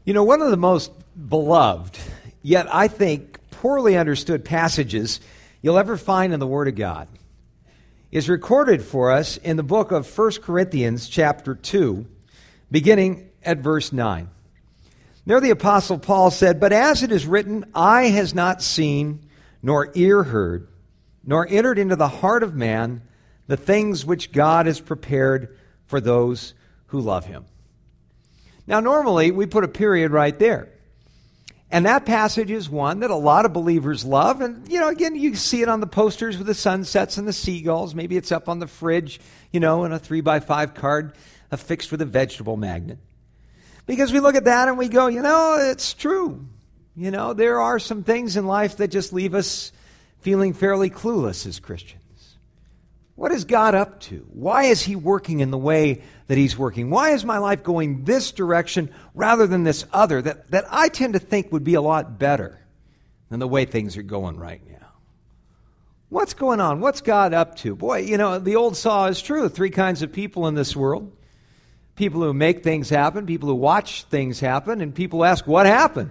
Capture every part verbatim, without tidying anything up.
You know, one of the most beloved, yet I think poorly understood passages you'll ever find in the Word of God is recorded for us in the book of First Corinthians chapter two, beginning at verse nine. There the Apostle Paul said, "But as it is written, eye has not seen, nor ear heard, nor entered into the heart of man the things which God has prepared for those who love Him." Now, normally, we put a period right there. And that passage is one that a lot of believers love. And, you know, again, you see it on the posters with the sunsets and the seagulls. Maybe it's up on the fridge, you know, in a three by five card affixed with a vegetable magnet. Because we look at that and we go, you know, it's true. You know, there are some things in life that just leave us feeling fairly clueless as Christians. What is God up to? Why is He working in the way that He's working? Why is my life going this direction rather than this other that, that I tend to think would be a lot better than the way things are going right now? What's going on? What's God up to? Boy, you know, the old saw is true. Three kinds of people in this world. People who make things happen, people who watch things happen, and people who ask, what happened?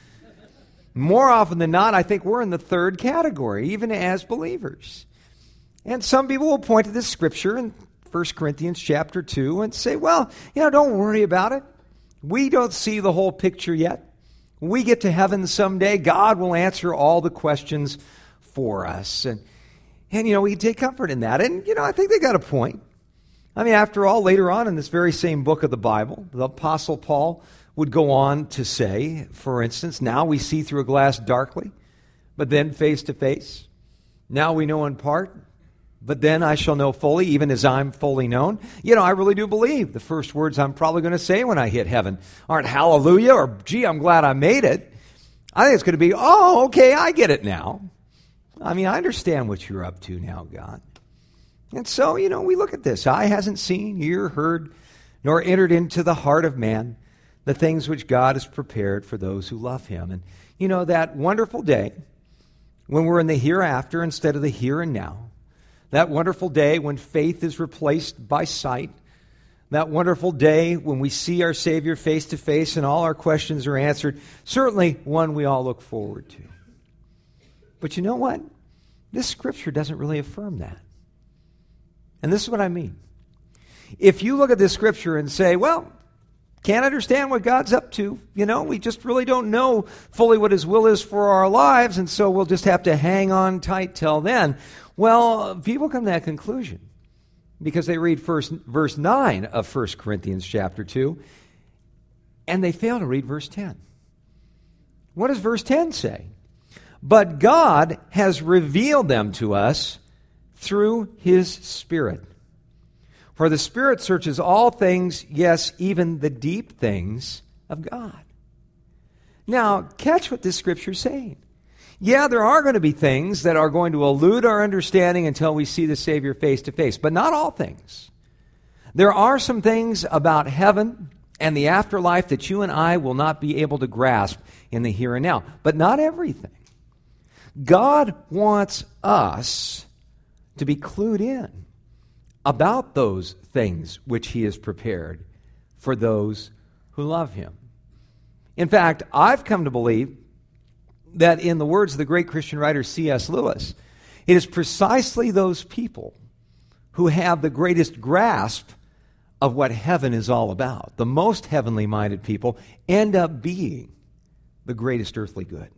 More often than not, I think we're in the third category, even as believers. And some people will point to this scripture in First Corinthians chapter two and say, well, you know, don't worry about it. We don't see the whole picture yet. When we get to heaven someday, God will answer all the questions for us. And, and you know, we can take comfort in that. And, you know, I think they got a point. I mean, after all, later on in this very same book of the Bible, the Apostle Paul would go on to say, for instance, now we see through a glass darkly, but then face to face. Now we know in part, but then I shall know fully, even as I'm fully known. You know, I really do believe the first words I'm probably going to say when I hit heaven aren't hallelujah or, gee, I'm glad I made it. I think it's going to be, oh, okay, I get it now. I mean, I understand what you're up to now, God. And so, you know, we look at this. Eye hasn't seen, ear heard, nor entered into the heart of man the things which God has prepared for those who love Him. And, you know, that wonderful day when we're in the hereafter instead of the here and now. That wonderful day when faith is replaced by sight. That wonderful day when we see our Savior face to face and all our questions are answered. Certainly one we all look forward to. But you know what? This scripture doesn't really affirm that. And this is what I mean. If you look at this scripture and say, well, can't understand what God's up to. You know, we just really don't know fully what His will is for our lives, and so we'll just have to hang on tight till then. Well, people come to that conclusion because they read first, verse nine of First Corinthians chapter two, and they fail to read verse ten. What does verse ten say? But God has revealed them to us through His Spirit. For the Spirit searches all things, yes, even the deep things of God. Now, catch what this scripture is saying. Yeah, there are going to be things that are going to elude our understanding until we see the Savior face to face, but not all things. There are some things about heaven and the afterlife that you and I will not be able to grasp in the here and now, but not everything. God wants us to be clued in about those things which He has prepared for those who love Him. In fact, I've come to believe that in the words of the great Christian writer C S Lewis, it is precisely those people who have the greatest grasp of what heaven is all about. The most heavenly minded people end up being the greatest earthly good.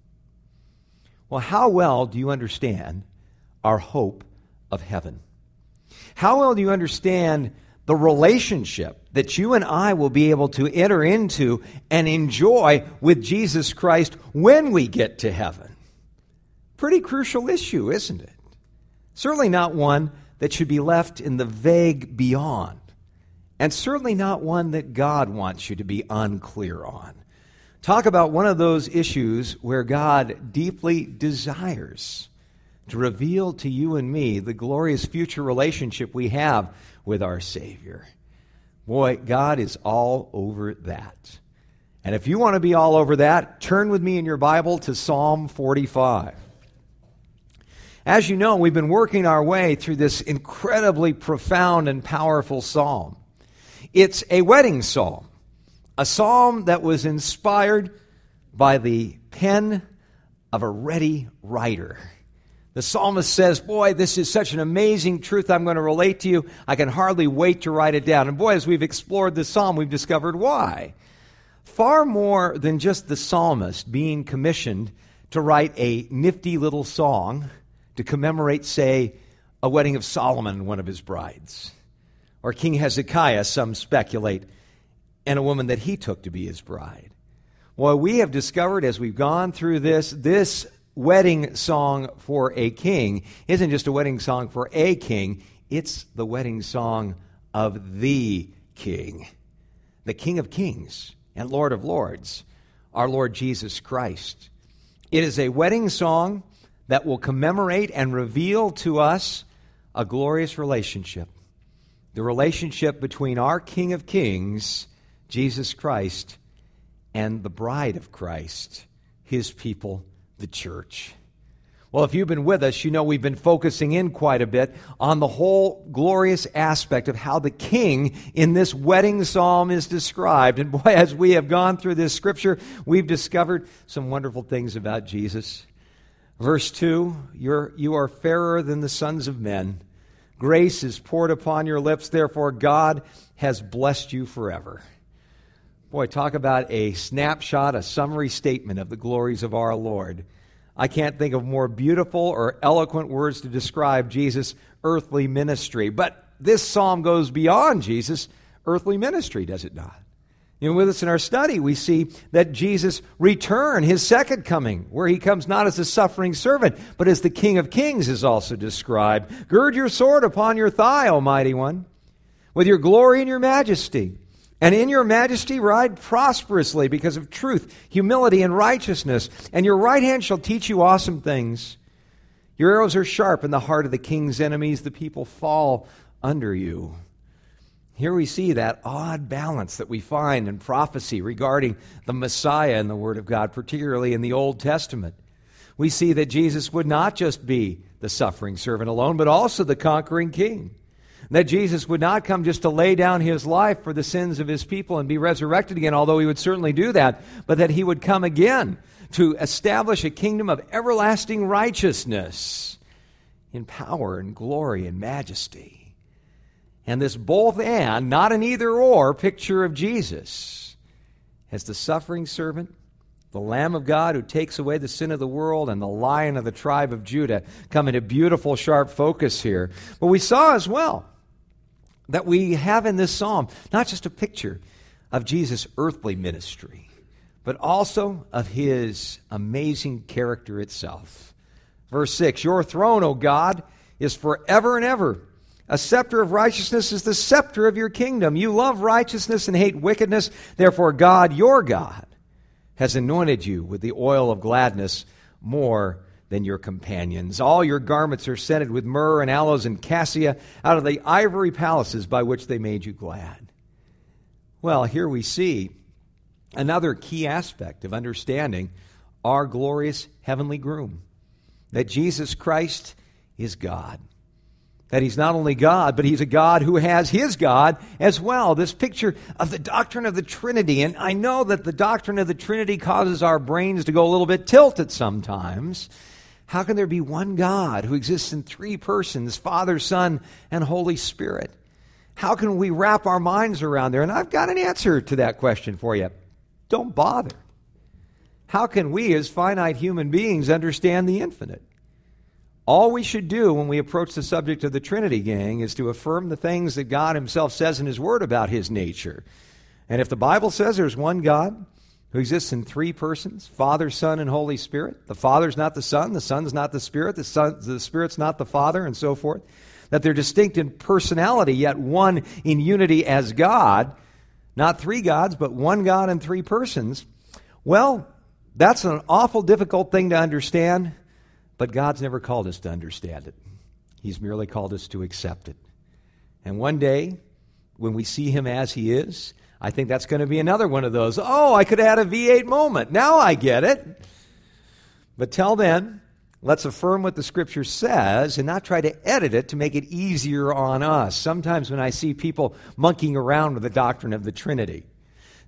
Well, how well do you understand our hope of heaven? How well do you understand the relationship that you and I will be able to enter into and enjoy with Jesus Christ when we get to heaven? Pretty crucial issue, isn't it? Certainly not one that should be left in the vague beyond, and certainly not one that God wants you to be unclear on. Talk about one of those issues where God deeply desires to reveal to you and me the glorious future relationship we have with our Savior. Boy, God is all over that. And if you want to be all over that, turn with me in your Bible to Psalm forty-five. As you know, we've been working our way through this incredibly profound and powerful psalm. It's a wedding psalm. A psalm that was inspired by the pen of a ready writer. The psalmist says, boy, this is such an amazing truth I'm going to relate to you. I can hardly wait to write it down. And boy, as we've explored the psalm, we've discovered why. Far more than just the psalmist being commissioned to write a nifty little song to commemorate, say, a wedding of Solomon and one of his brides. Or King Hezekiah, some speculate, and a woman that he took to be his bride. Well, we have discovered as we've gone through this, this wedding song for a king isn't just a wedding song for a king, it's the wedding song of the King, the King of Kings and Lord of Lords, our Lord Jesus Christ. It is a wedding song that will commemorate and reveal to us a glorious relationship, the relationship between our King of Kings, Jesus Christ, and the bride of Christ, his people, the church. Well, if you've been with us, you know we've been focusing in quite a bit on the whole glorious aspect of how the king in this wedding psalm is described. And boy, as we have gone through this scripture, we've discovered some wonderful things about Jesus. Verse two, You're, you are fairer than the sons of men. Grace is poured upon your lips, therefore God has blessed you forever. Boy, talk about a snapshot, a summary statement of the glories of our Lord. I can't think of more beautiful or eloquent words to describe Jesus' earthly ministry. But this psalm goes beyond Jesus' earthly ministry, does it not? You know, with us in our study, we see that Jesus' return, his second coming, where he comes not as a suffering servant, but as the King of Kings is also described. Gird your sword upon your thigh, O mighty one, with your glory and your majesty. And in your majesty ride prosperously because of truth, humility, and righteousness. And your right hand shall teach you awesome things. Your arrows are sharp in the heart of the king's enemies. The people fall under you. Here we see that odd balance that we find in prophecy regarding the Messiah in the Word of God, particularly in the Old Testament. We see that Jesus would not just be the suffering servant alone, but also the conquering king. That Jesus would not come just to lay down his life for the sins of his people and be resurrected again, although he would certainly do that, but that he would come again to establish a kingdom of everlasting righteousness in power and glory and majesty. And this both and, not an either or, picture of Jesus as the suffering servant, the Lamb of God who takes away the sin of the world, and the Lion of the tribe of Judah come into beautiful, sharp focus here. But we saw as well that we have in this psalm not just a picture of Jesus' earthly ministry, but also of his amazing character itself. Verse six, Your throne, O God, is forever and ever. A scepter of righteousness is the scepter of your kingdom. You love righteousness and hate wickedness. Therefore, God, your God, has anointed you with the oil of gladness more than your companions. All your garments are scented with myrrh and aloes and cassia out of the ivory palaces by which they made you glad. Well, here we see another key aspect of understanding our glorious heavenly groom, that Jesus Christ is God. That he's not only God, but he's a God who has his God as well. This picture of the doctrine of the Trinity. And I know that the doctrine of the Trinity causes our brains to go a little bit tilted sometimes. How can there be one God who exists in three persons, Father, Son, and Holy Spirit? How can we wrap our minds around there? And I've got an answer to that question for you. Don't bother. How can we as finite human beings understand the infinite? All we should do when we approach the subject of the Trinity, gang, is to affirm the things that God himself says in his word about his nature. And if the Bible says there's one God who exists in three persons, Father, Son, and Holy Spirit, the Father's not the Son, the Son's not the Spirit, the, Son, the Spirit's not the Father, and so forth, that they're distinct in personality, yet one in unity as God, not three gods, but one God in three persons, well, that's an awful difficult thing to understand. But God's never called us to understand it. He's merely called us to accept it. And one day, when we see him as he is, I think that's going to be another one of those, oh, I could add a V eight moment. Now I get it. But till then, let's affirm what the Scripture says and not try to edit it to make it easier on us. Sometimes when I see people monkeying around with the doctrine of the Trinity,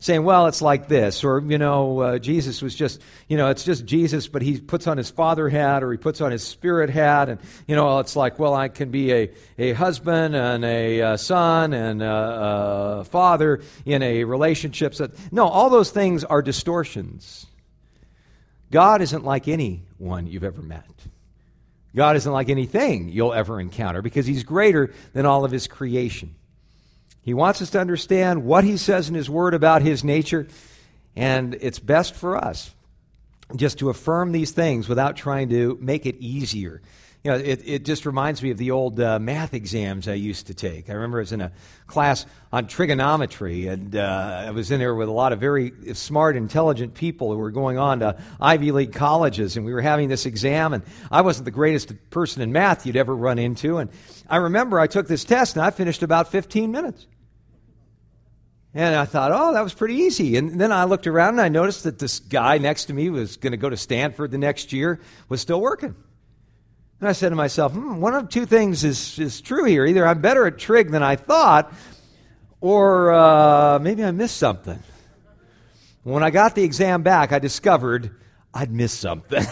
saying, well, it's like this, or, you know, uh, Jesus was just, you know, it's just Jesus, but he puts on his father hat, or he puts on his spirit hat, and, you know, it's like, well, I can be a, a husband and a uh, son and a, a father in a relationship. So, no, all those things are distortions. God isn't like anyone you've ever met. God isn't like anything you'll ever encounter, because he's greater than all of his creation. He wants us to understand what he says in his word about his nature, and it's best for us just to affirm these things without trying to make it easier. You know, it, it just reminds me of the old uh, math exams I used to take. I remember I was in a class on trigonometry, and uh, I was in there with a lot of very smart, intelligent people who were going on to Ivy League colleges, and we were having this exam, and I wasn't the greatest person in math you'd ever run into, and I remember I took this test, and I finished about fifteen minutes. And I thought, oh, that was pretty easy. And then I looked around and I noticed that this guy next to me was going to go to Stanford the next year, was still working. And I said to myself, hmm, one of two things is, is true here. Either I'm better at trig than I thought, or uh, maybe I missed something. When I got the exam back, I discovered I'd missed something.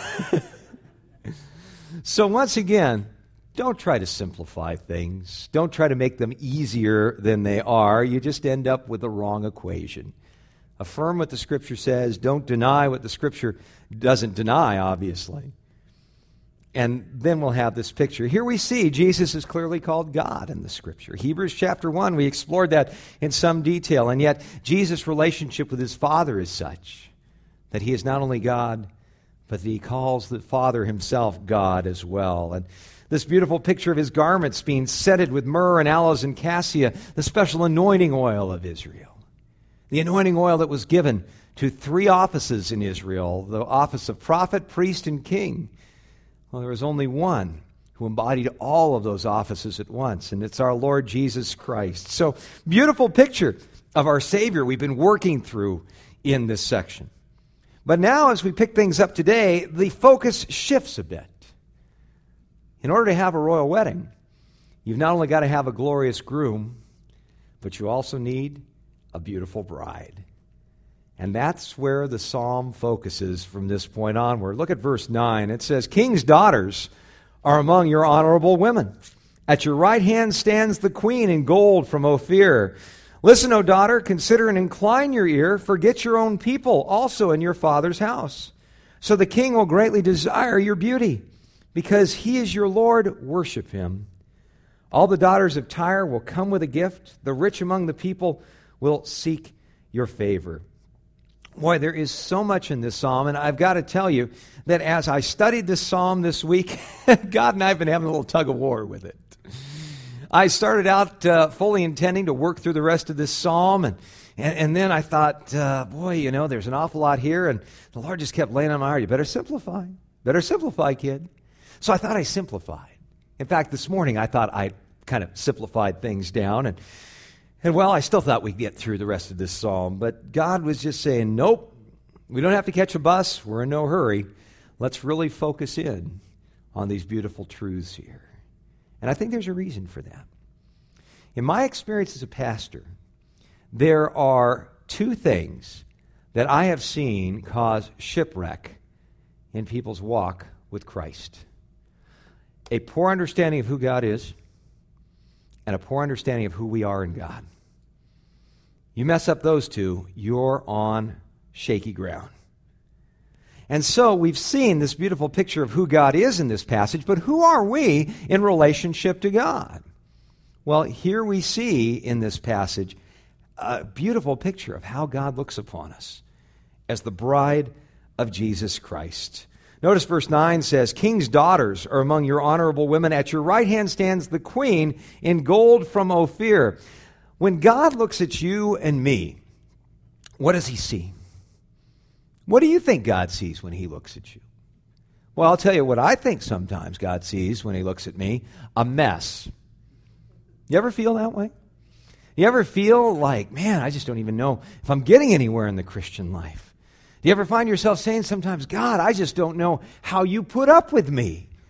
So once again, don't try to simplify things. Don't try to make them easier than they are. You just end up with the wrong equation. Affirm what the Scripture says. Don't deny what the Scripture doesn't deny, obviously. And then we'll have this picture. Here we see Jesus is clearly called God in the Scripture. Hebrews chapter one, we explored that in some detail. And yet, Jesus' relationship with his Father is such that he is not only God, but that he calls the Father himself God as well. And this beautiful picture of his garments being scented with myrrh and aloes and cassia, the special anointing oil of Israel. The anointing oil that was given to three offices in Israel, the office of prophet, priest, and king. Well, there was only one who embodied all of those offices at once, and it's our Lord Jesus Christ. So, beautiful picture of our Savior we've been working through in this section. But now, as we pick things up today, the focus shifts a bit. In order to have a royal wedding, you've not only got to have a glorious groom, but you also need a beautiful bride. And that's where the psalm focuses from this point onward. Look at verse nine. It says, King's daughters are among your honorable women. At your right hand stands the queen in gold from Ophir. Listen, O daughter, consider and incline your ear. Forget your own people also in your father's house. So the king will greatly desire your beauty. Because he is your Lord, worship him. All the daughters of Tyre will come with a gift. The rich among the people will seek your favor. Boy, there is so much in this psalm, and I've got to tell you that as I studied this psalm this week, God and I have been having a little tug of war with it. I started out uh, fully intending to work through the rest of this psalm, and and, and then I thought, uh, boy, you know, there's an awful lot here, and the Lord just kept laying on my heart, you better simplify. Better simplify, kid. So I thought I simplified. In fact, this morning I thought I kind of simplified things down. And, and well, I still thought we'd get through the rest of this psalm. But God was just saying, nope, we don't have to catch a bus. We're in no hurry. Let's really focus in on these beautiful truths here. And I think there's a reason for that. In my experience as a pastor, there are two things that I have seen cause shipwreck in people's walk with Christ. A poor understanding of who God is, and a poor understanding of who we are in God. You mess up those two, you're on shaky ground. And so we've seen this beautiful picture of who God is in this passage, but who are we in relationship to God? Well, here we see in this passage a beautiful picture of how God looks upon us as the bride of Jesus Christ. Notice verse nine says, King's daughters are among your honorable women. At your right hand stands the queen in gold from Ophir. When God looks at you and me, what does he see? What do you think God sees when he looks at you? Well, I'll tell you what I think sometimes God sees when he looks at me, a mess. You ever feel that way? You ever feel like, man, I just don't even know if I'm getting anywhere in the Christian life? Do you ever find yourself saying sometimes, God, I just don't know how you put up with me?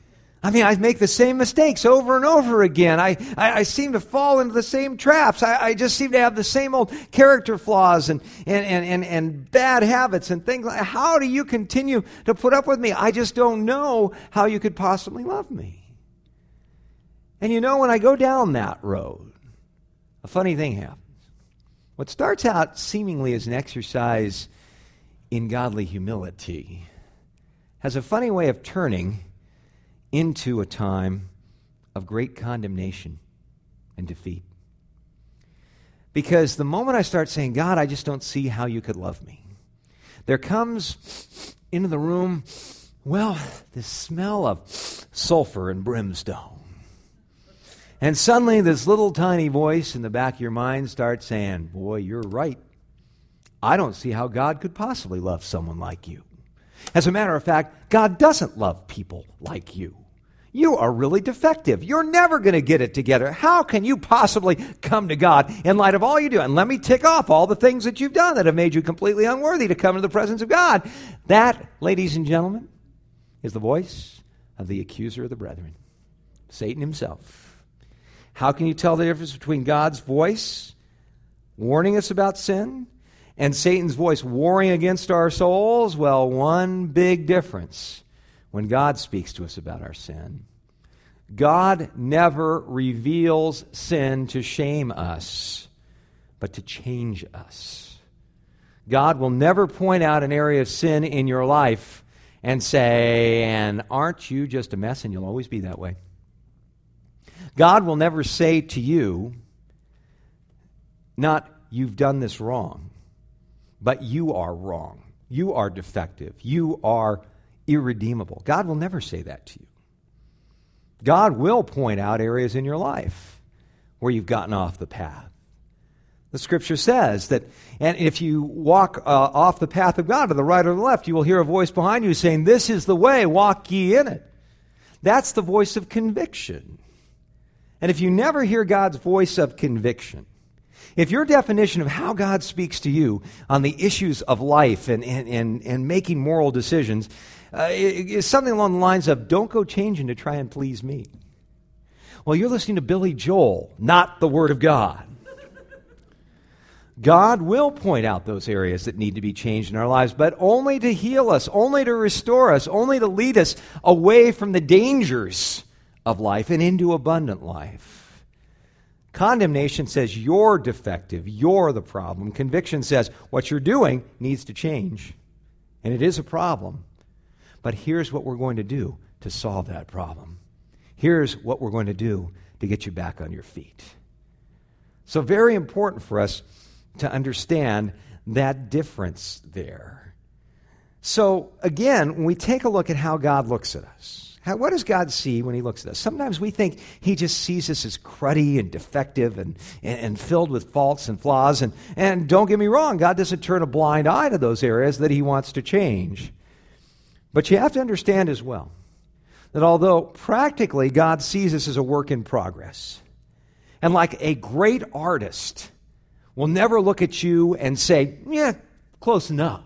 I mean, I make the same mistakes over and over again. I, I, I seem to fall into the same traps. I, I just seem to have the same old character flaws and, and, and, and, and bad habits and things like that. How do you continue to put up with me? I just don't know how you could possibly love me. And you know, when I go down that road, a funny thing happens. What starts out seemingly as an exercise in godly humility has a funny way of turning into a time of great condemnation and defeat. Because the moment I start saying, God, I just don't see how you could love me, there comes into the room, well, this smell of sulfur and brimstone. And suddenly this little tiny voice in the back of your mind starts saying, boy, you're right. I don't see how God could possibly love someone like you. As a matter of fact, God doesn't love people like you. You are really defective. You're never going to get it together. How can you possibly come to God in light of all you do? And let me tick off all the things that you've done that have made you completely unworthy to come into the presence of God. That, ladies and gentlemen, is the voice of the accuser of the brethren, Satan himself. How can you tell the difference between God's voice warning us about sin and Satan's voice warring against our souls? Well, one big difference. When God speaks to us about our sin, God never reveals sin to shame us, but to change us. God will never point out an area of sin in your life and say, and aren't you just a mess and you'll always be that way? God will never say to you, not you've done this wrong, but you are wrong. You are defective. You are irredeemable. God will never say that to you. God will point out areas in your life where you've gotten off the path. The Scripture says that, and if you walk uh, off the path of God to the right or the left, you will hear a voice behind you saying, this is the way, walk ye in it. That's the voice of conviction. And if you never hear God's voice of conviction, if your definition of how God speaks to you on the issues of life and, and, and, and making moral decisions uh, is something along the lines of, don't go changing to try and please me. Well, you're listening to Billy Joel, not the Word of God. God will point out those areas that need to be changed in our lives, but only to heal us, only to restore us, only to lead us away from the dangers of life and into abundant life. Condemnation says you're defective, you're the problem. Conviction says what you're doing needs to change. And it is a problem. But here's what we're going to do to solve that problem. Here's what we're going to do to get you back on your feet. So very important for us to understand that difference there. So again, when we take a look at how God looks at us, How, what does God see when he looks at us? Sometimes we think he just sees us as cruddy and defective and, and, and filled with faults and flaws. And, and don't get me wrong, God doesn't turn a blind eye to those areas that he wants to change. But you have to understand as well that although practically God sees us as a work in progress, and like a great artist will never look at you and say, yeah, close enough.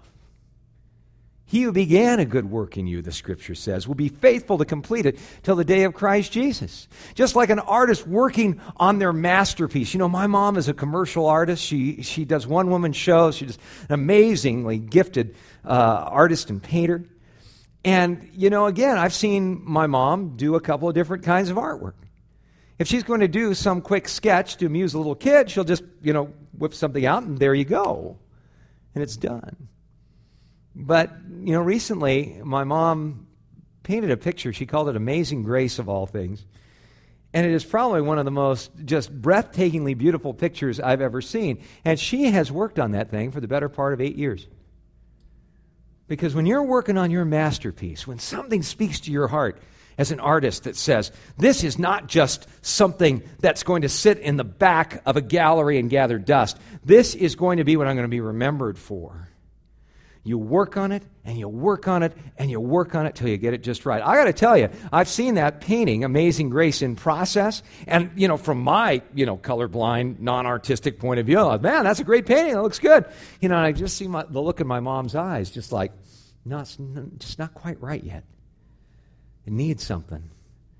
He who began a good work in you, the Scripture says, will be faithful to complete it till the day of Christ Jesus. Just like an artist working on their masterpiece. You know, my mom is a commercial artist. She she does one-woman shows. She's an amazingly gifted uh, artist and painter. And, you know, again, I've seen my mom do a couple of different kinds of artwork. If she's going to do some quick sketch to amuse a little kid, she'll just, you know, whip something out and there you go. And it's done. But, you know, recently my mom painted a picture. She called it Amazing Grace of all things. And it is probably one of the most just breathtakingly beautiful pictures I've ever seen. And she has worked on that thing for the better part of eight years. Because when you're working on your masterpiece, when something speaks to your heart as an artist that says, this is not just something that's going to sit in the back of a gallery and gather dust. This is going to be what I'm going to be remembered for. You work on it, and you work on it, and you work on it till you get it just right. I got to tell you, I've seen that painting, Amazing Grace, in process, and, you know, from my, you know, colorblind, non-artistic point of view, I'm like, man, that's a great painting, it looks good. You know, and I just see my, the look in my mom's eyes, just like, no, it's n- just not quite right yet. It needs something.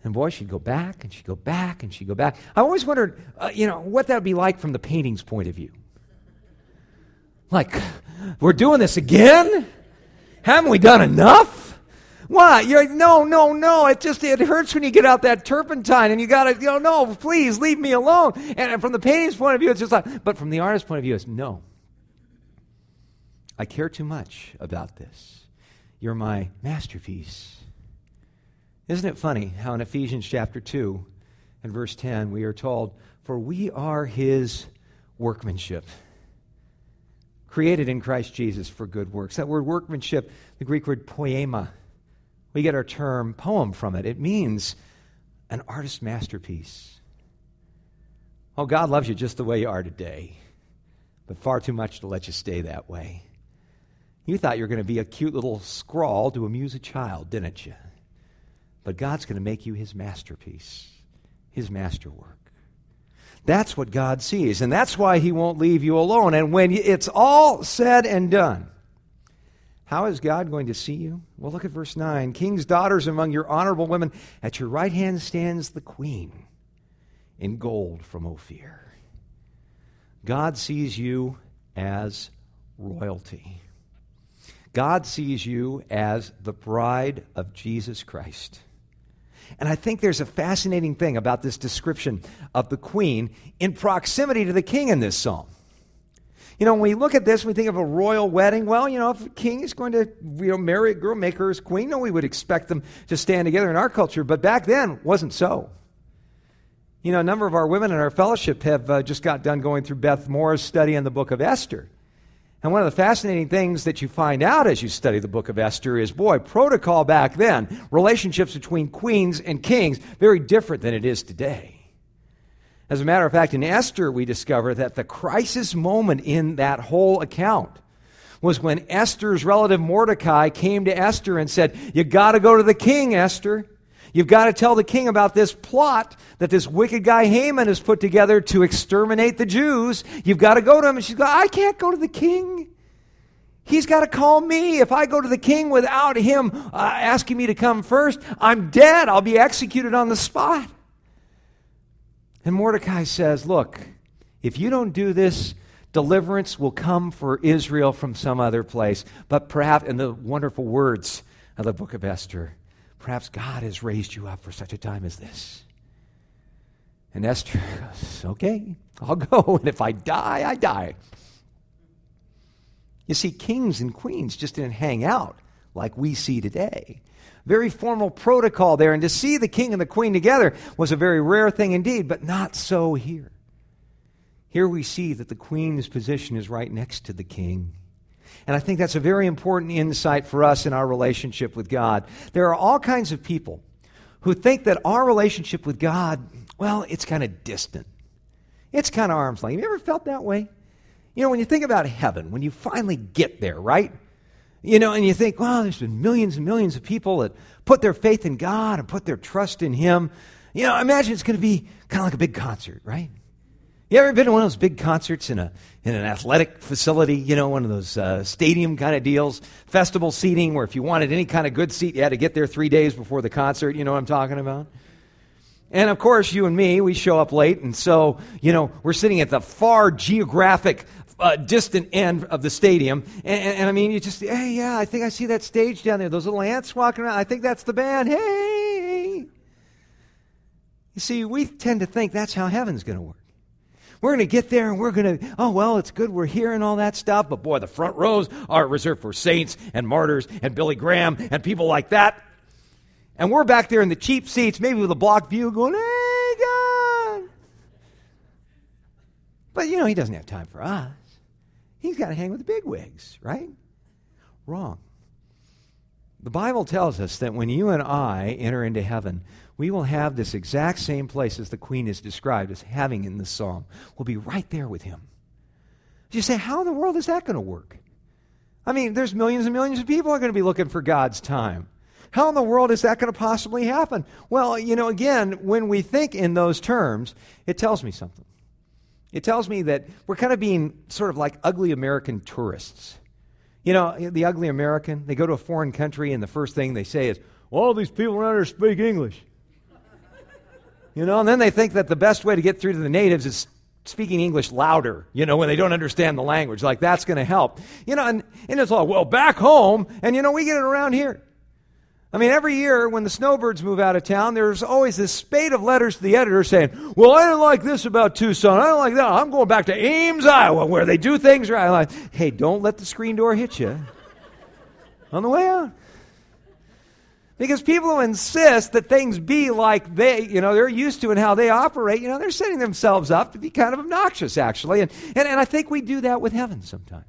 And boy, she'd go back, and she'd go back, and she'd go back. I always wondered, uh, you know, what that would be like from the painting's point of view. Like, we're doing this again? Haven't we done enough? What? You're like, no, no, no. It just, it hurts when you get out that turpentine, and you got to, you know, no, please, leave me alone. And from the painting's point of view, it's just like, but from the artist's point of view, it's no. I care too much about this. You're my masterpiece. Isn't it funny how in Ephesians chapter two and verse ten we are told, for we are his workmanship, created in Christ Jesus for good works. That word workmanship, the Greek word poema, we get our term poem from it. It means an artist's masterpiece. Oh, God loves you just the way you are today, but far too much to let you stay that way. You thought you were going to be a cute little scrawl to amuse a child, didn't you? But God's going to make you his masterpiece, his masterwork. That's what God sees, and that's why he won't leave you alone. And when it's all said and done, how is God going to see you? Well, look at verse nine. King's daughters among your honorable women, at your right hand stands the queen in gold from Ophir. God sees you as royalty. God sees you as the bride of Jesus Christ. And I think there's a fascinating thing about this description of the queen in proximity to the king in this psalm. You know, when we look at this, we think of a royal wedding. Well, you know, if a king is going to, you know, marry a girl, make her his queen, no, we would expect them to stand together in our culture. But back then, it wasn't so. You know, a number of our women in our fellowship have uh, just got done going through Beth Moore's study in the book of Esther. And one of the fascinating things that you find out as you study the book of Esther is, boy, protocol back then, relationships between queens and kings, very different than it is today. As a matter of fact, in Esther, we discover that the crisis moment in that whole account was when Esther's relative Mordecai came to Esther and said, you got to go to the king, Esther. You've got to tell the king about this plot that this wicked guy Haman has put together to exterminate the Jews. You've got to go to him. And she's going, I can't go to the king. He's got to call me. If I go to the king without him uh, asking me to come first, I'm dead. I'll be executed on the spot. And Mordecai says, look, if you don't do this, deliverance will come for Israel from some other place. But perhaps, in the wonderful words of the book of Esther, perhaps God has raised you up for such a time as this. And Esther goes, okay, I'll go. And if I die, I die. You see, kings and queens just didn't hang out like we see today. Very formal protocol there. And to see the king and the queen together was a very rare thing indeed, but not so here. Here we see that the queen's position is right next to the king. And I think that's a very important insight for us in our relationship with God. There are all kinds of people who think that our relationship with God, well, it's kind of distant. It's kind of arm's length. Have you ever felt that way? You know, when you think about heaven, when you finally get there, right? You know, and you think, well, there's been millions and millions of people that put their faith in God and put their trust in him. You know, imagine it's going to be kind of like a big concert, right? You ever been to one of those big concerts in a in an athletic facility, you know, one of those uh, stadium kind of deals, festival seating where if you wanted any kind of good seat, you had to get there three days before the concert, you know what I'm talking about? And of course, you and me, we show up late, and so, you know, we're sitting at the far geographic uh, distant end of the stadium, and, and, and I mean, you just, hey, yeah, I think I see that stage down there, those little ants walking around, I think that's the band, hey! You see, we tend to think that's how heaven's going to work. We're going to get there and we're going to, oh, well, it's good we're here and all that stuff, but boy, the front rows are reserved for saints and martyrs and Billy Graham and people like that. And we're back there in the cheap seats, maybe with a block view going, hey, God. But, you know, he doesn't have time for us. He's got to hang with the bigwigs, right? Wrong. The Bible tells us that when you and I enter into heaven, we will have this exact same place as the queen is described as having in the psalm. We'll be right there with him. You say, how in the world is that going to work? I mean, there's millions and millions of people who are going to be looking for God's time. How in the world is that going to possibly happen? Well, you know, again, when we think in those terms, it tells me something. It tells me that we're kind of being sort of like ugly American tourists. You know, the ugly American, they go to a foreign country and the first thing they say is, well, these people don't speak English. You know, and then they think that the best way to get through to the natives is speaking English louder, you know, when they don't understand the language. Like, that's going to help. You know, and, and it's all, well, back home, and, you know, we get it around here. I mean, every year when the snowbirds move out of town, there's always this spate of letters to the editor saying, well, I didn't like this about Tucson. I don't like that. I'm going back to Ames, Iowa, where they do things right. I'm like, hey, don't let the screen door hit you on the way out. Because people who insist that things be like they, you know, they're used to and how they operate, you know, they're setting themselves up to be kind of obnoxious, actually. And, and, and I think we do that with heaven sometimes.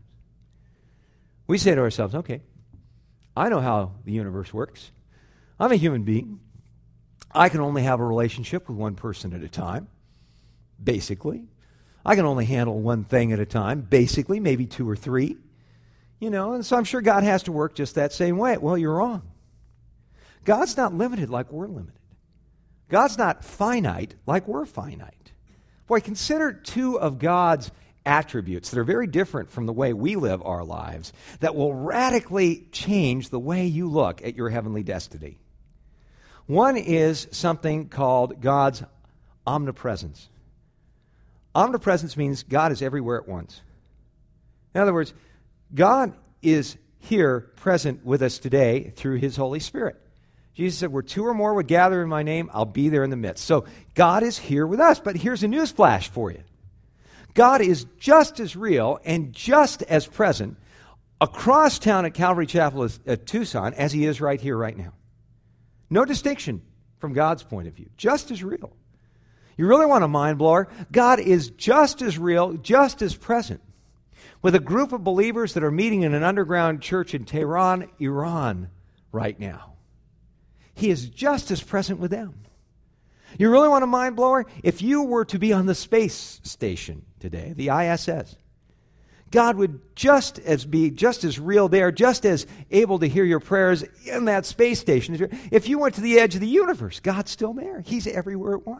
We say to ourselves, okay, I know how the universe works. I'm a human being. I can only have a relationship with one person at a time, basically. I can only handle one thing at a time, basically, maybe two or three. You know, and so I'm sure God has to work just that same way. Well, you're wrong. God's not limited like we're limited. God's not finite like we're finite. Boy, consider two of God's attributes that are very different from the way we live our lives that will radically change the way you look at your heavenly destiny. One is something called God's omnipresence. Omnipresence means God is everywhere at once. In other words, God is here present with us today through His Holy Spirit. Jesus said, where two or more would gather in my name, I'll be there in the midst. So God is here with us. But here's a news flash for you. God is just as real and just as present across town at Calvary Chapel at Tucson as He is right here, right now. No distinction from God's point of view. Just as real. You really want a mind blower? God is just as real, just as present with a group of believers that are meeting in an underground church in Tehran, Iran right now. He is just as present with them. You really want a mind blower? If you were to be on the space station today, the I S S, God would just as be just as real there, just as able to hear your prayers in that space station. If you went to the edge of the universe, God's still there. He's everywhere at once.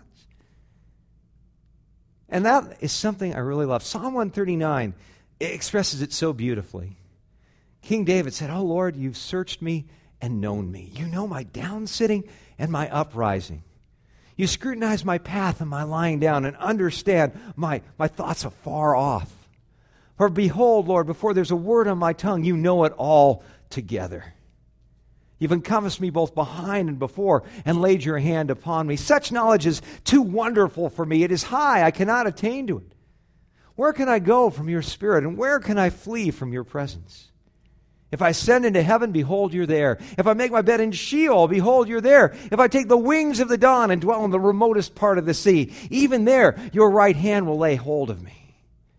And that is something I really love. Psalm one thirty-nine expresses it so beautifully. King David said, "Oh Lord, you've searched me and known me. You know my down sitting and my uprising. You scrutinize my path and my lying down and understand my, my thoughts afar off. For behold, Lord, before there's a word on my tongue, you know it all together. You've encompassed me both behind and before and laid your hand upon me. Such knowledge is too wonderful for me. It is high. I cannot attain to it. Where can I go from your spirit, and where can I flee from your presence? If I ascend into heaven, behold, you're there. If I make my bed in Sheol, behold, you're there. If I take the wings of the dawn and dwell in the remotest part of the sea, even there your right hand will lay hold of me,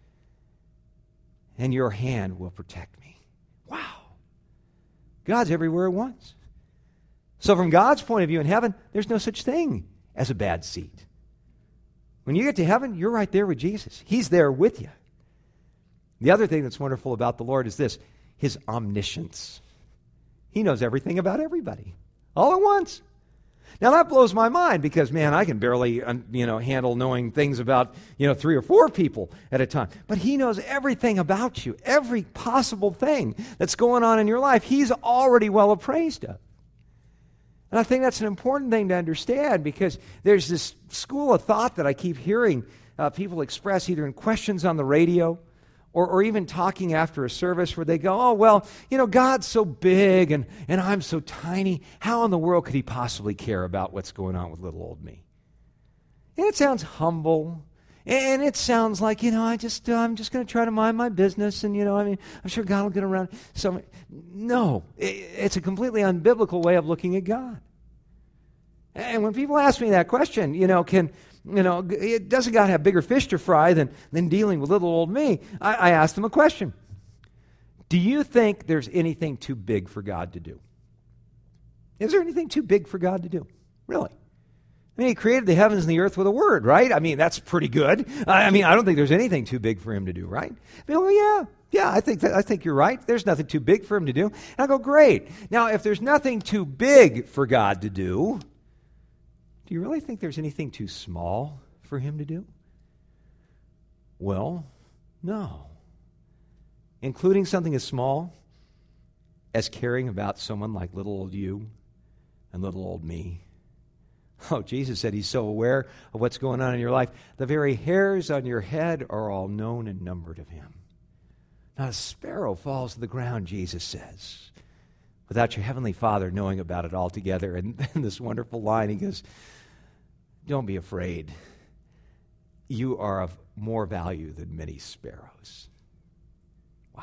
and your hand will protect me." Wow. God's everywhere at once. So from God's point of view in heaven, there's no such thing as a bad seat. When you get to heaven, you're right there with Jesus. He's there with you. The other thing that's wonderful about the Lord is this: His omniscience. He knows everything about everybody, all at once. Now that blows my mind because, man, I can barely, you know, handle knowing things about, you know, three or four people at a time. But He knows everything about you, every possible thing that's going on in your life. He's already well appraised of. And I think that's an important thing to understand because there's this school of thought that I keep hearing uh, people express either in questions on the radio Or, or even talking after a service where they go, "Oh, well, you know, God's so big and, and I'm so tiny. How in the world could He possibly care about what's going on with little old me?" And it sounds humble. And it sounds like, you know, I just, uh, I'm just going to try to mind my business. And, you know, I mean, I'm sure God will get around. So, no, it, it's a completely unbiblical way of looking at God. And when people ask me that question, you know, can... You know, it doesn't God have bigger fish to fry than, than dealing with little old me? I, I asked them a question. Do you think there's anything too big for God to do? Is there anything too big for God to do? Really? I mean, He created the heavens and the earth with a word, right? I mean, that's pretty good. I, I mean, I don't think there's anything too big for Him to do, right? I mean, well, yeah, yeah, I think that, I think you're right. There's nothing too big for Him to do. And I go, great. Now, if there's nothing too big for God to do, do you really think there's anything too small for Him to do? Well, no. Including something as small as caring about someone like little old you and little old me. Oh, Jesus said he's so aware of what's going on in your life. The very hairs on your head are all known and numbered of him. Not a sparrow falls to the ground, Jesus says, without your heavenly Father knowing about it altogether. And then this wonderful line, he goes, don't be afraid. You are of more value than many sparrows. Wow.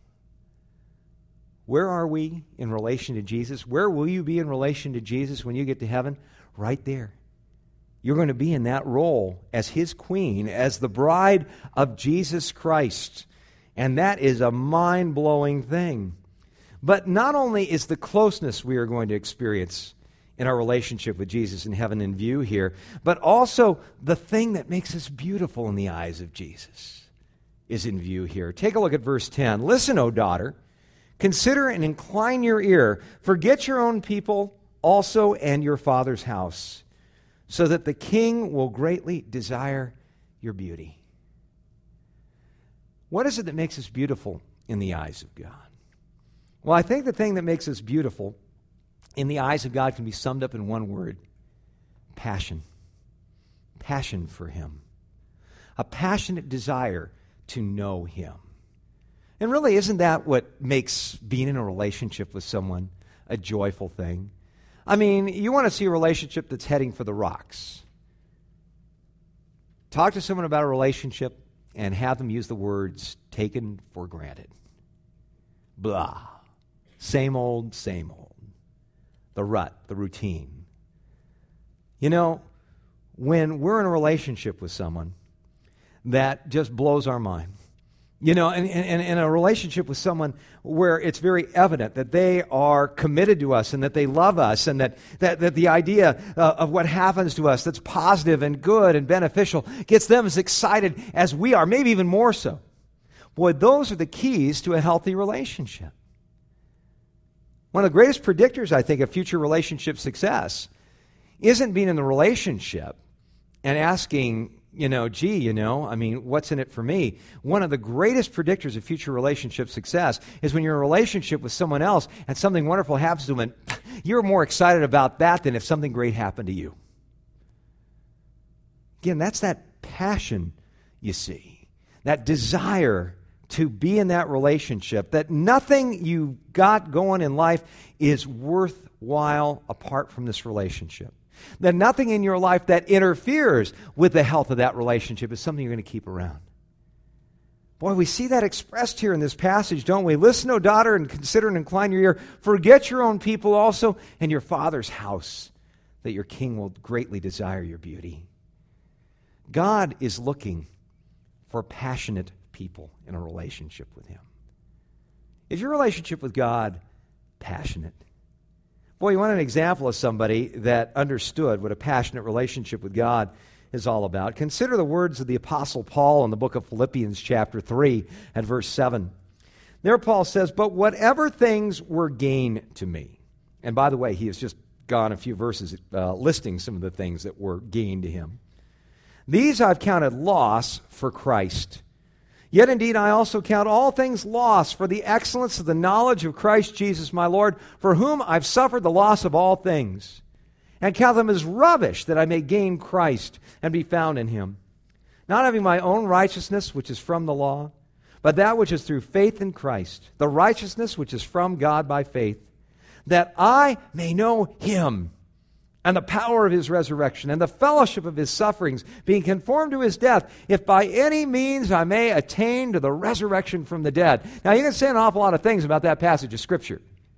Where are we in relation to Jesus? Where will you be in relation to Jesus when you get to heaven? Right there. You're going to be in that role as his queen, as the bride of Jesus Christ. And that is a mind-blowing thing. But not only is the closeness we are going to experience in our relationship with Jesus in heaven in view here, but also the thing that makes us beautiful in the eyes of Jesus is in view here. Take a look at verse ten. Listen, O daughter, consider and incline your ear. Forget your own people also and your father's house, so that the king will greatly desire your beauty. What is it that makes us beautiful in the eyes of God? Well, I think the thing that makes us beautiful in the eyes of God can be summed up in one word: passion. Passion for him. A passionate desire to know him. And really, isn't that what makes being in a relationship with someone a joyful thing? I mean, you want to see a relationship that's heading for the rocks. Talk to someone about a relationship and have them use the words taken for granted. Blah. Same old, same old. The rut, the routine. You know, when we're in a relationship with someone that just blows our mind, you know, and in a relationship with someone where it's very evident that they are committed to us and that they love us and that, that, that the idea uh, of what happens to us that's positive and good and beneficial gets them as excited as we are, maybe even more so. Boy, those are the keys to a healthy relationship. One of the greatest predictors, I think, of future relationship success isn't being in the relationship and asking, you know, gee, you know, I mean, what's in it for me? One of the greatest predictors of future relationship success is when you're in a relationship with someone else and something wonderful happens to them, and you're more excited about that than if something great happened to you. Again, that's that passion, you see, that desire to be in that relationship, that nothing you got going in life is worthwhile apart from this relationship. That nothing in your life that interferes with the health of that relationship is something you're going to keep around. Boy, we see that expressed here in this passage, don't we? Listen, O daughter, and consider and incline your ear. Forget your own people also and your father's house, that your king will greatly desire your beauty. God is looking for passionate people in a relationship with him. Is your relationship with God passionate? Boy, you want an example of somebody that understood what a passionate relationship with God is all about. Consider the words of the Apostle Paul in the book of Philippians chapter three and verse seven. There Paul says, "But whatever things were gain to me." And by the way, he has just gone a few verses uh, listing some of the things that were gain to him. "These I've counted loss for Christ. Yet indeed I also count all things loss for the excellence of the knowledge of Christ Jesus my Lord, for whom I've suffered the loss of all things, and count them as rubbish, that I may gain Christ and be found in him, not having my own righteousness, which is from the law, but that which is through faith in Christ, the righteousness which is from God by faith, that I may know him, and the power of his resurrection, and the fellowship of his sufferings, being conformed to his death, if by any means I may attain to the resurrection from the dead." Now, you can say an awful lot of things about that passage of Scripture,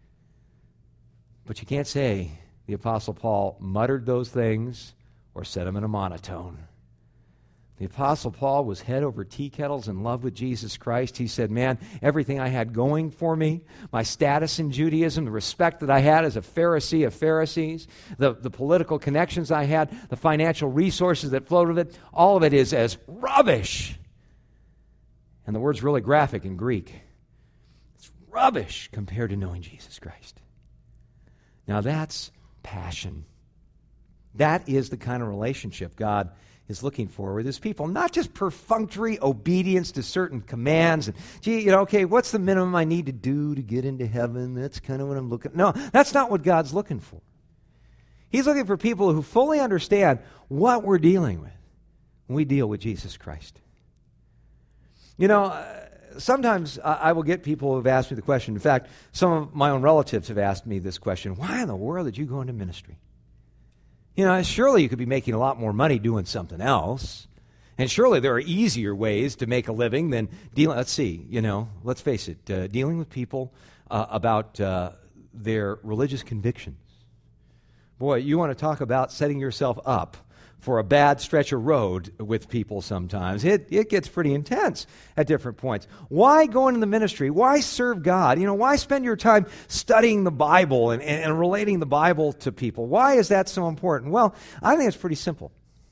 but you can't say the Apostle Paul muttered those things or said them in a monotone. The Apostle Paul was head over tea kettles in love with Jesus Christ. He said, man, everything I had going for me, my status in Judaism, the respect that I had as a Pharisee of Pharisees, the, the political connections I had, the financial resources that flowed with it, all of it is as rubbish. And the word's really graphic in Greek. It's rubbish compared to knowing Jesus Christ. Now that's passion. That is the kind of relationship God is looking for with his people. Not just perfunctory obedience to certain commands. And, gee, you know, okay, what's the minimum I need to do to get into heaven? That's kind of what I'm looking. No, that's not what God's looking for. He's looking for people who fully understand what we're dealing with when we deal with Jesus Christ. You know, uh, sometimes I, I will get people who have asked me the question. In fact, some of my own relatives have asked me this question: why in the world did you go into ministry? You know, surely you could be making a lot more money doing something else. And surely there are easier ways to make a living than dealing, let's see, you know, let's face it, uh, dealing with people uh, about uh, their religious convictions. Boy, you want to talk about setting yourself up for a bad stretch of road with people sometimes. It, it gets pretty intense at different points. Why go into the ministry? Why serve God? You know, why spend your time studying the Bible and, and, and relating the Bible to people? Why is that so important? Well, I think it's pretty simple.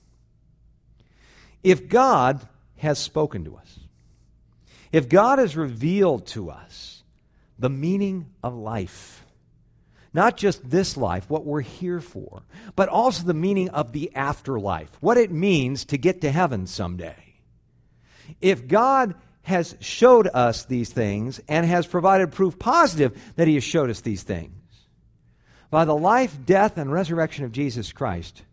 If God has spoken to us, if God has revealed to us the meaning of life, not just this life, what we're here for, but also the meaning of the afterlife, what it means to get to heaven someday. If God has showed us these things and has provided proof positive that He has showed us these things, by the life, death, and resurrection of Jesus Christ,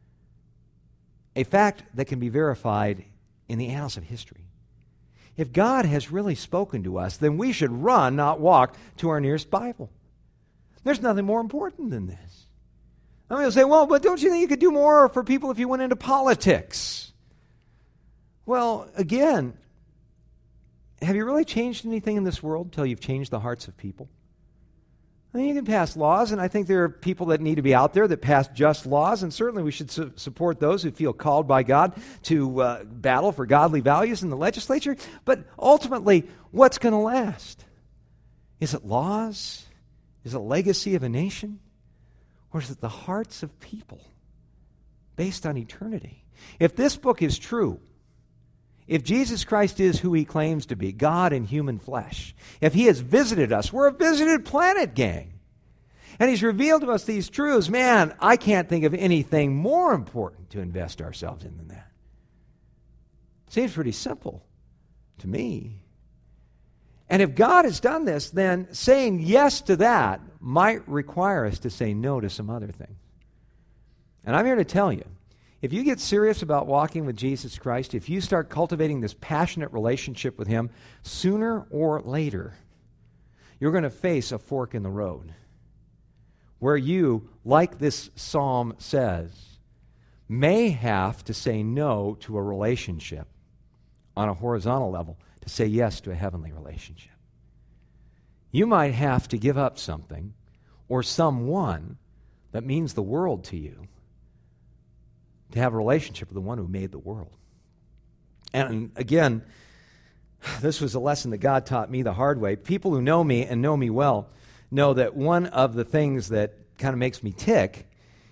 a fact that can be verified in the annals of history. If God has really spoken to us, then we should run, not walk, to our nearest Bible. There's nothing more important than this. I mean, you'll say, well, but don't you think you could do more for people if you went into politics? Well, again, have you really changed anything in this world until you've changed the hearts of people? I mean, you can pass laws, and I think there are people that need to be out there that pass just laws, and certainly we should su- support those who feel called by God to uh, battle for godly values in the legislature. But ultimately, what's going to last? Is it laws? Is it a legacy of a nation? Or is it the hearts of people based on eternity? If this book is true, if Jesus Christ is who He claims to be, God in human flesh, if He has visited us, we're a visited planet, gang, and He's revealed to us these truths, man, I can't think of anything more important to invest ourselves in than that. Seems pretty simple to me. And if God has done this, then saying yes to that might require us to say no to some other things. And I'm here to tell you, if you get serious about walking with Jesus Christ, if you start cultivating this passionate relationship with Him, sooner or later, you're going to face a fork in the road where you, like this psalm says, may have to say no to a relationship on a horizontal level to say yes to a heavenly relationship. You might have to give up something or someone that means the world to you to have a relationship with the one who made the world. And again, this was a lesson that God taught me the hard way. People who know me and know me well know that one of the things that kind of makes me tick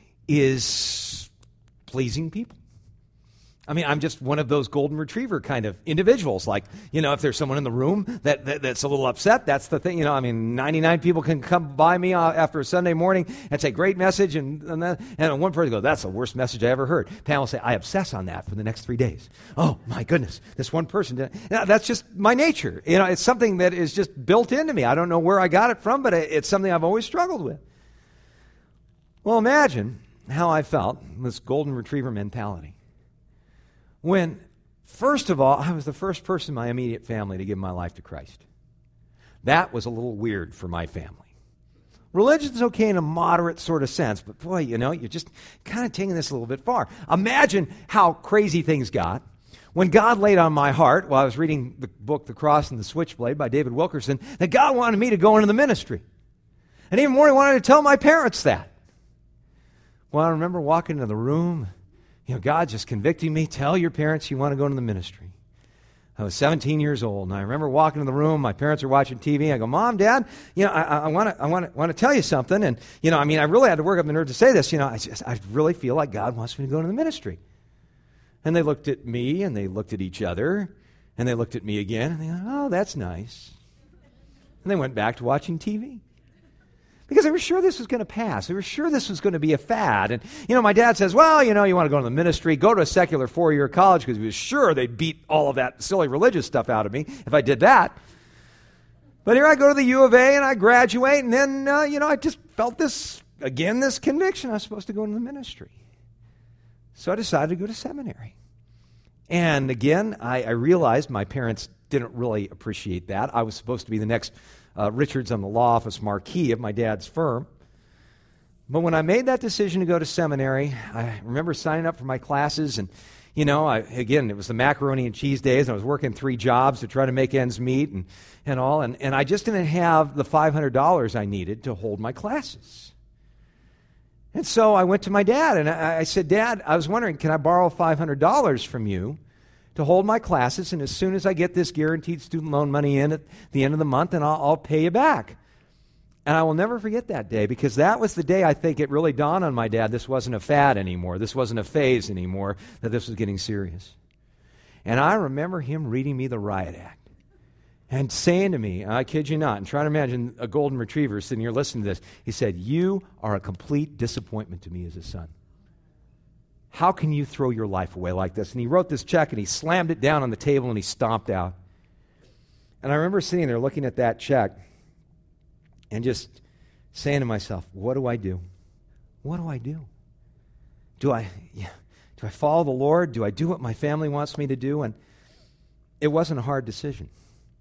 is pleasing people. I mean, I'm just one of those golden retriever kind of individuals. Like, you know, if there's someone in the room that, that that's a little upset, that's the thing. You know, I mean, ninety-nine people can come by me after a Sunday morning and say, great message, and and, that, and one person goes, that's the worst message I ever heard. Pam will say, I obsess on that for the next three days. Oh, my goodness, this one person did. Now, that's just my nature. You know, it's something that is just built into me. I don't know where I got it from, but it's something I've always struggled with. Well, imagine how I felt, this golden retriever mentality, when, first of all, I was the first person in my immediate family to give my life to Christ. That was a little weird for my family. Religion's okay in a moderate sort of sense, but boy, you know, you're just kind of taking this a little bit far. Imagine how crazy things got when God laid on my heart, while I was reading the book The Cross and the Switchblade by David Wilkerson, that God wanted me to go into the ministry. And even more, He wanted to tell my parents that. Well, I remember walking into the room. You know, God just convicting me, tell your parents you want to go into the ministry. I was seventeen years old, and I remember walking in the room. My parents are watching T V. I go, Mom, Dad, you know, I want to, I want to, want to tell you something. And you know, I mean, I really had to work up the nerve to say this. You know, I just, I really feel like God wants me to go into the ministry. And they looked at me, and they looked at each other, and they looked at me again, and they go, oh, that's nice. And they went back to watching T V. Because they were sure this was going to pass. They were sure this was going to be a fad. And, you know, my dad says, well, you know, you want to go to the ministry, go to a secular four-year college, because he was sure they'd beat all of that silly religious stuff out of me if I did that. But here I go to the U of A, and I graduate, and then, uh, you know, I just felt this again, this conviction I was supposed to go into the ministry. So I decided to go to seminary. And again, I, I realized my parents didn't really appreciate that. I was supposed to be the next uh, Richards on the law office marquee of my dad's firm. But when I made that decision to go to seminary, I remember signing up for my classes, and, you know, I, again, it was the macaroni and cheese days, and I was working three jobs to try to make ends meet and, and all, and, and I just didn't have the five hundred dollars I needed to hold my classes. And so I went to my dad, and I, I said, Dad, I was wondering, can I borrow five hundred dollars from you to hold my classes, and as soon as I get this guaranteed student loan money in at the end of the month, then I'll, I'll pay you back. And I will never forget that day, because that was the day I think it really dawned on my dad this wasn't a fad anymore. This wasn't a phase anymore, that this was getting serious. And I remember him reading me the Riot Act and saying to me, I kid you not, and trying to imagine a golden retriever sitting here listening to this, he said, you are a complete disappointment to me as a son. How can you throw your life away like this? And he wrote this check, and he slammed it down on the table, and he stomped out. And I remember sitting there looking at that check and just saying to myself, what do I do? What do I do? Do I, yeah, do I follow the Lord? Do I do what my family wants me to do? And it wasn't a hard decision.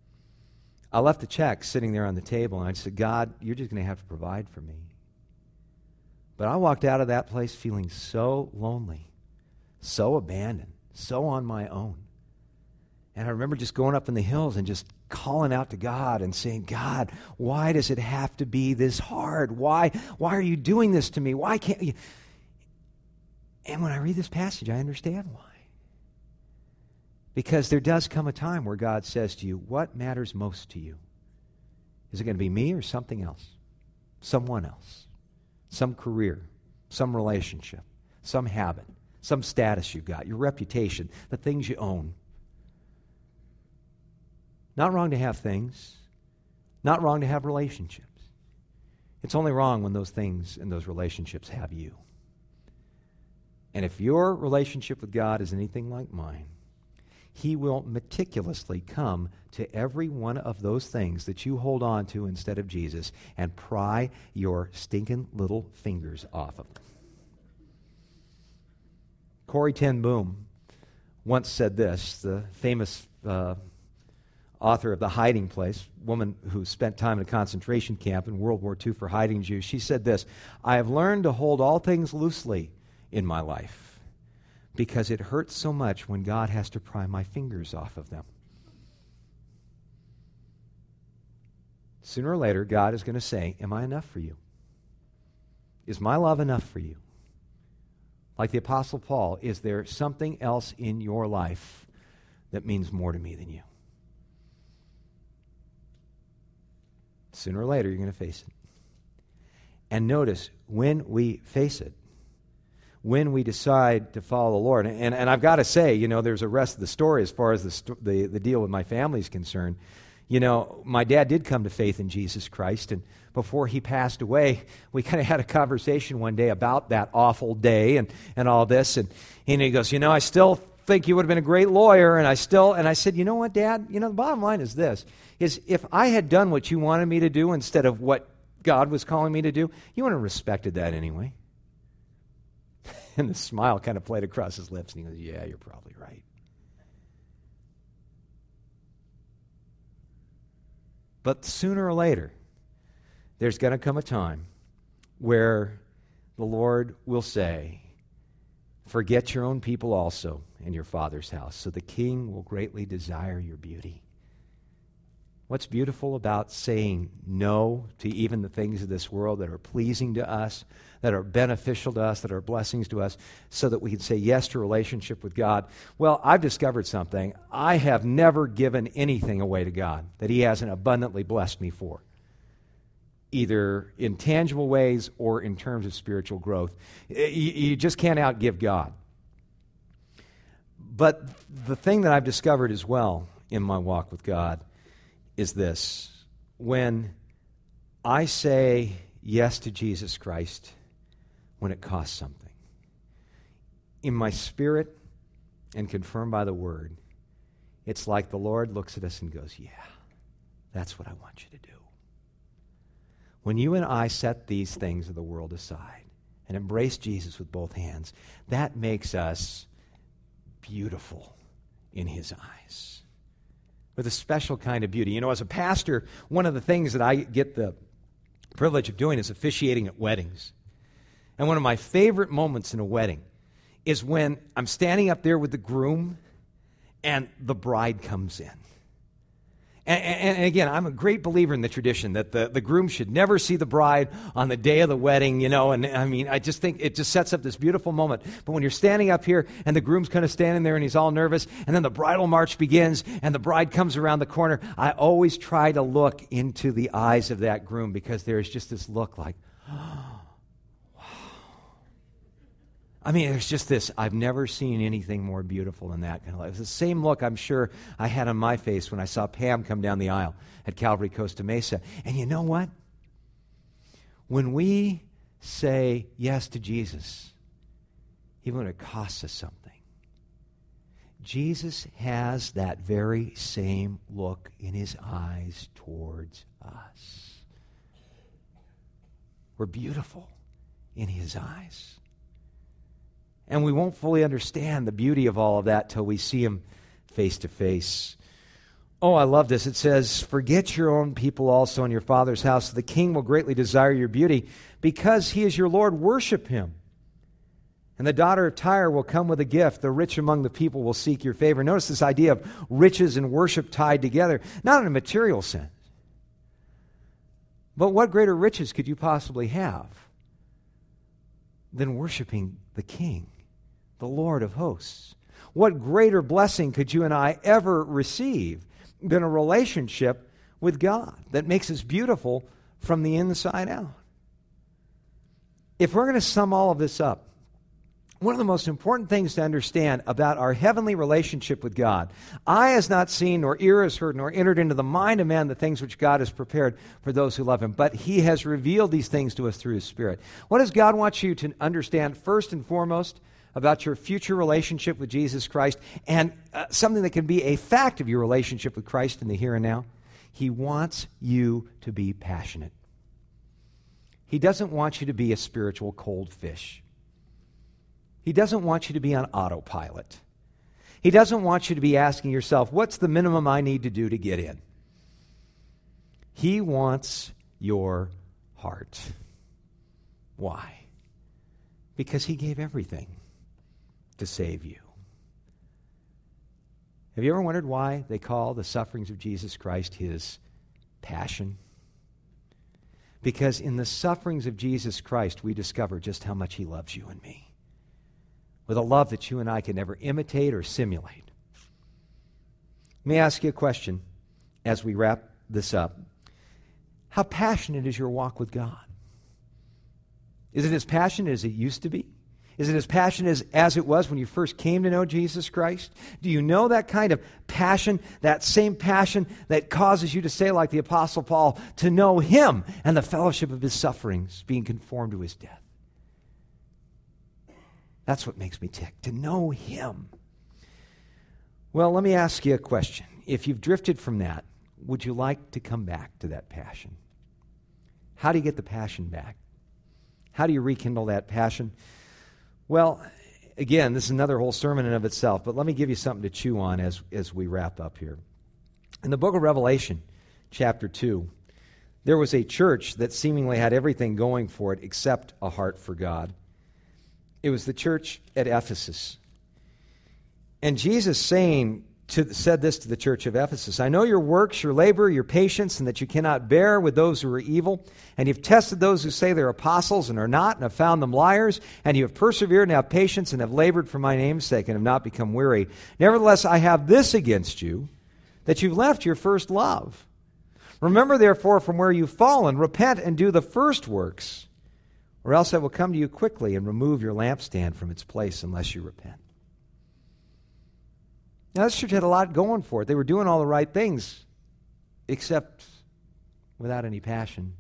I left the check sitting there on the table, and I said, God, you're just going to have to provide for me. But I walked out of that place feeling so lonely, so abandoned, so on my own. And I remember just going up in the hills and just calling out to God and saying, God, why does it have to be this hard? Why, why are you doing this to me? Why can't you? And when I read this passage, I understand why. Because there does come a time where God says to you, what matters most to you? Is it going to be me or something else? Someone else? Some career? Some relationship? Some habit? Some status you've got? Your reputation? The things you own? Not wrong to have things. Not wrong to have relationships. It's only wrong when those things and those relationships have you. And if your relationship with God is anything like mine, He will meticulously come to every one of those things that you hold on to instead of Jesus and pry your stinking little fingers off of them. Corrie ten Boom once said this, the famous uh, author of The Hiding Place, woman who spent time in a concentration camp in World War Two for hiding Jews. She said this, I have learned to hold all things loosely in my life because it hurts so much when God has to pry my fingers off of them. Sooner or later, God is going to say, am I enough for you? Is my love enough for you? Like the Apostle Paul, is there something else in your life that means more to me than you? Sooner or later, you're going to face it. And notice, when we face it, when we decide to follow the Lord, and, and I've got to say, you know, there's a rest of the story as far as the, sto- the, the deal with my family is concerned. You know, my dad did come to faith in Jesus Christ, and before he passed away, we kind of had a conversation one day about that awful day and, and all this, and, and he goes, you know, I still think you would have been a great lawyer, and I still, and I said, you know what, Dad, you know, the bottom line is this, is if I had done what you wanted me to do instead of what God was calling me to do, you would have respected that anyway. And the smile kind of played across his lips, and he goes, yeah, you're probably right. But sooner or later, there's going to come a time where the Lord will say, forget your own people also in your Father's house, so the King will greatly desire your beauty. What's beautiful about saying no to even the things of this world that are pleasing to us, that are beneficial to us, that are blessings to us, so that we can say yes to a relationship with God? Well, I've discovered something. I have never given anything away to God that He hasn't abundantly blessed me for, either in tangible ways or in terms of spiritual growth. You, you just can't outgive God. But the thing that I've discovered as well in my walk with God is this. When I say yes to Jesus Christ, when it costs something, in my spirit and confirmed by the Word, it's like the Lord looks at us and goes, yeah, that's what I want you to do. When you and I set these things of the world aside and embrace Jesus with both hands, that makes us beautiful in his eyes, with a special kind of beauty. You know, as a pastor, one of the things that I get the privilege of doing is officiating at weddings. And one of my favorite moments in a wedding is when I'm standing up there with the groom and the bride comes in. And, and, and again, I'm a great believer in the tradition that the, the groom should never see the bride on the day of the wedding, you know, and I mean, I just think it just sets up this beautiful moment. But when you're standing up here and the groom's kind of standing there and he's all nervous, and then the bridal march begins and the bride comes around the corner, I always try to look into the eyes of that groom, because there's just this look like, oh, I mean, there's just this, I've never seen anything more beautiful than that kind of life. It's the same look I'm sure I had on my face when I saw Pam come down the aisle at Calvary Costa Mesa. And you know what? When we say yes to Jesus, even when it costs us something, Jesus has that very same look in his eyes towards us. We're beautiful in his eyes. And we won't fully understand the beauty of all of that till we see him face to face. Oh, I love this. It says, forget your own people also in your Father's house. The King will greatly desire your beauty. Because he is your Lord, worship him. And the daughter of Tyre will come with a gift. The rich among the people will seek your favor. Notice this idea of riches and worship tied together, not in a material sense. But what greater riches could you possibly have than worshiping the King, the Lord of hosts? What greater blessing could you and I ever receive than a relationship with God that makes us beautiful from the inside out? If we're going to sum all of this up, one of the most important things to understand about our heavenly relationship with God, eye has not seen, nor ear has heard, nor entered into the mind of man the things which God has prepared for those who love him. But he has revealed these things to us through his Spirit. What does God want you to understand first and foremost about your future relationship with Jesus Christ, and uh, something that can be a fact of your relationship with Christ in the here and now? He wants you to be passionate. He doesn't want you to be a spiritual cold fish. He doesn't want you to be on autopilot. He doesn't want you to be asking yourself, what's the minimum I need to do to get in? He wants your heart. Why? Because he gave everything to save you. Have you ever wondered why they call the sufferings of Jesus Christ his passion? Because in the sufferings of Jesus Christ, we discover just how much he loves you and me, with a love that you and I can never imitate or simulate. Let me ask you a question as we wrap this up. How passionate is your walk with God? Is it as passionate as it used to be? Is it as passionate as, as it was when you first came to know Jesus Christ? Do you know that kind of passion, that same passion that causes you to say, like the Apostle Paul, to know him and the fellowship of his sufferings, being conformed to his death? That's what makes me tick, to know him. Well, let me ask you a question. If you've drifted from that, would you like to come back to that passion? How do you get the passion back? How do you rekindle that passion? Well, again, this is another whole sermon in of itself, but let me give you something to chew on as, as we wrap up here. In the book of Revelation, chapter two, there was a church that seemingly had everything going for it except a heart for God. It was the church at Ephesus. And Jesus saying to, said this to the church of Ephesus, I know your works, your labor, your patience, and that you cannot bear with those who are evil. And you've tested those who say they're apostles and are not, and have found them liars. And you have persevered and have patience and have labored for my name's sake and have not become weary. Nevertheless, I have this against you, that you've left your first love. Remember, therefore, from where you've fallen, repent and do the first works, or else I will come to you quickly and remove your lampstand from its place unless you repent. Now, this church had a lot going for it. They were doing all the right things, except without any passion.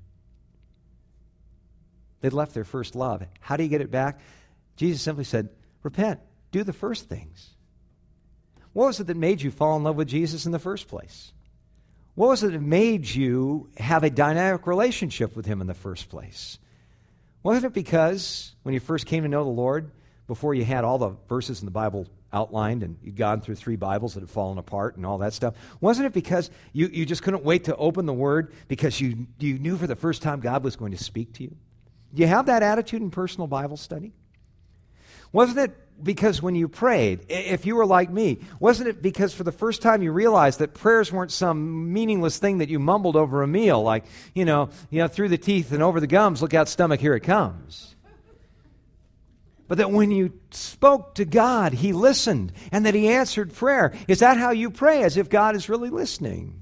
They'd left their first love. How do you get it back? Jesus simply said, repent, do the first things. What was it that made you fall in love with Jesus in the first place? What was it that made you have a dynamic relationship with him in the first place? Wasn't it because when you first came to know the Lord, before you had all the verses in the Bible outlined and you'd gone through three Bibles that had fallen apart and all that stuff, wasn't it because you, you just couldn't wait to open the Word because you, you knew for the first time God was going to speak to you? Do you have that attitude in personal Bible study? Wasn't it because when you prayed, if you were like me, wasn't it because for the first time you realized that prayers weren't some meaningless thing that you mumbled over a meal, like, you know, you know, through the teeth and over the gums, look out stomach, here it comes. But that when you spoke to God, he listened, and that he answered prayer. Is that how you pray, as if God is really listening?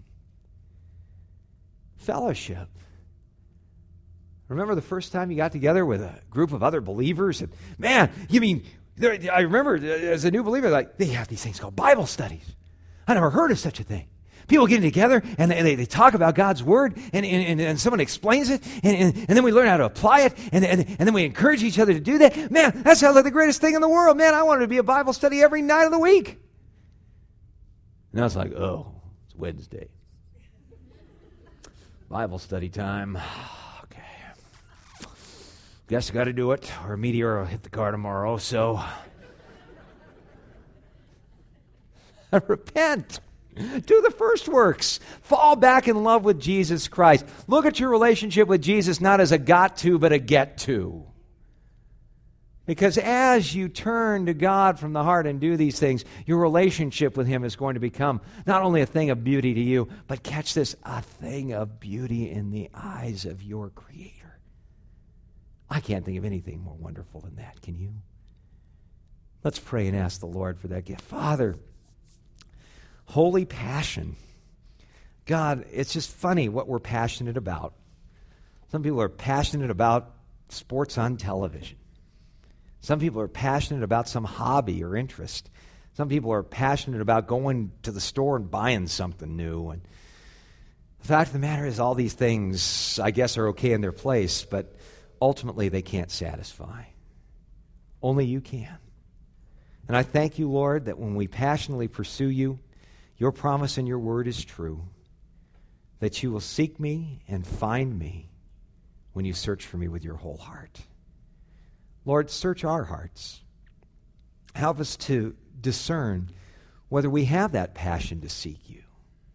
Fellowship. Remember the first time you got together with a group of other believers? And man, you mean, there, I remember as a new believer, like, they have these things called Bible studies. I never heard of such a thing. People getting together and they, they talk about God's Word, and, and, and someone explains it, and, and, and then we learn how to apply it, and, and, and then we encourage each other to do that. Man, that sounds like the greatest thing in the world. Man, I wanted to be a Bible study every night of the week. And I was like, oh, it's Wednesday. Bible study time. Okay. Guess I got to do it, or a meteor will hit the car tomorrow, so I repent. Do the first works. Fall back in love with Jesus Christ. Look at your relationship with Jesus not as a got to, but a get to. Because as you turn to God from the heart and do these things, your relationship with him is going to become not only a thing of beauty to you, but catch this, a thing of beauty in the eyes of your Creator. I can't think of anything more wonderful than that, can you? Let's pray and ask the Lord for that gift. Father, holy passion. God, it's just funny what we're passionate about. Some people are passionate about sports on television. Some people are passionate about some hobby or interest. Some people are passionate about going to the store and buying something new. And the fact of the matter is, all these things, I guess, are okay in their place, but ultimately they can't satisfy. Only you can. And I thank you, Lord, that when we passionately pursue you, your promise and your word is true, that you will seek me and find me when you search for me with your whole heart. Lord, search our hearts. Help us to discern whether we have that passion to seek you.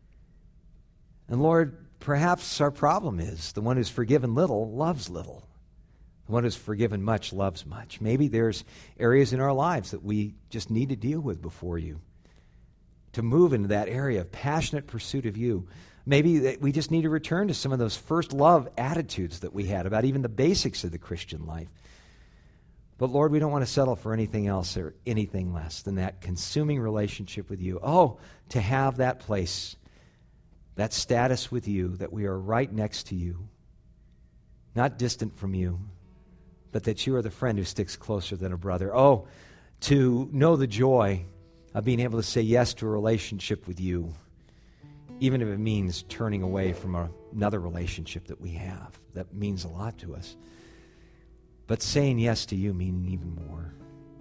And Lord, perhaps our problem is the one who's forgiven little loves little. The one who's forgiven much loves much. Maybe there's areas in our lives that we just need to deal with before you, to move into that area of passionate pursuit of you. Maybe that we just need to return to some of those first love attitudes that we had about even the basics of the Christian life. But Lord, we don't want to settle for anything else or anything less than that consuming relationship with you. Oh, to have that place, that status with you, that we are right next to you, not distant from you, but that you are the friend who sticks closer than a brother. Oh, to know the joy of being able to say yes to a relationship with you, even if it means turning away from a, another relationship that we have that means a lot to us. But saying yes to you meaning even more.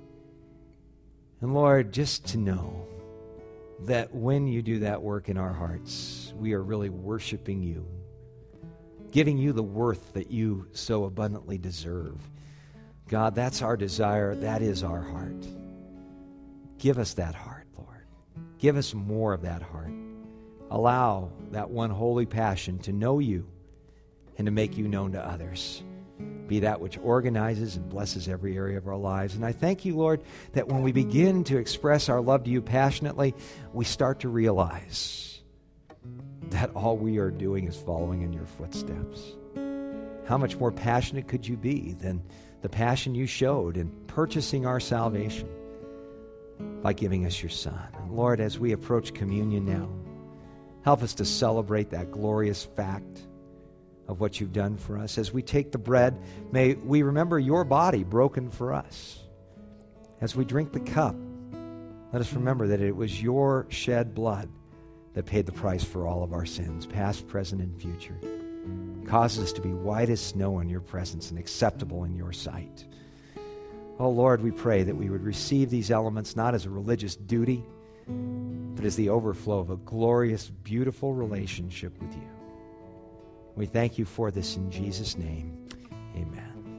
And Lord, just to know that when you do that work in our hearts, we are really worshiping you, giving you the worth that you so abundantly deserve. God, that's our desire. That is our heart. Give us that heart, Lord. Give us more of that heart. Allow that one holy passion to know you and to make you known to others. Be that which organizes and blesses every area of our lives. And I thank you, Lord, that when we begin to express our love to you passionately, we start to realize that all we are doing is following in your footsteps. How much more passionate could you be than the passion you showed in purchasing our salvation by giving us your Son? And Lord, as we approach communion now, help us to celebrate that glorious fact of what you've done for us. As we take the bread, may we remember your body broken for us. As we drink the cup, let us remember that it was your shed blood that paid the price for all of our sins, past, present, and future. Causes us to be white as snow in your presence and acceptable in your sight. Oh Lord, we pray that we would receive these elements not as a religious duty, but is the overflow of a glorious, beautiful relationship with you. We thank you for this in Jesus' name. Amen.